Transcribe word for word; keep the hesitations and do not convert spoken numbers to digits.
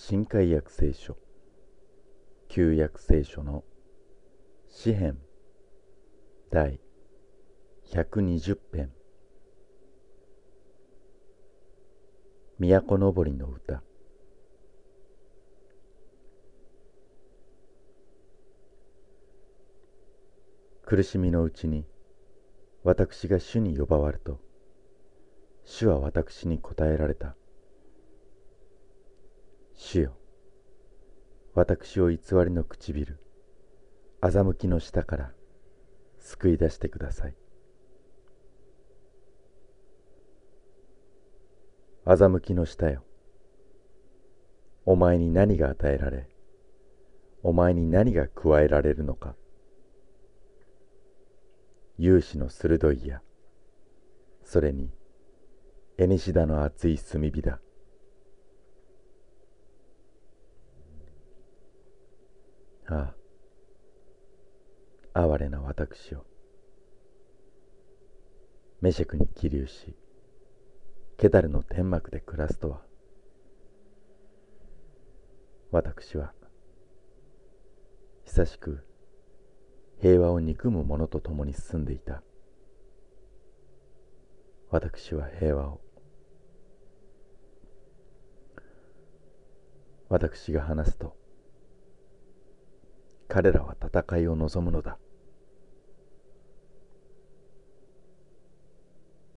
新海約聖書旧約聖書の詩編第ひゃくにじゅっ編、都のぼりの歌。苦しみのうちに私が主に呼ばわると、主は私に答えられた。主よ、私を偽りの唇、欺きの下から救い出してください。欺きの下よ、お前に何が与えられ、お前に何が加えられるのか。勇士の鋭い矢、それにエニシダの厚い炭火だ。ああ、哀れな私よ。メシェクに起立し、ケダルの天幕で暮らすとは。私は久しく平和を憎む者と共に住んでいた。私は平和を、私が話すと、彼らは戦いを望むのだ。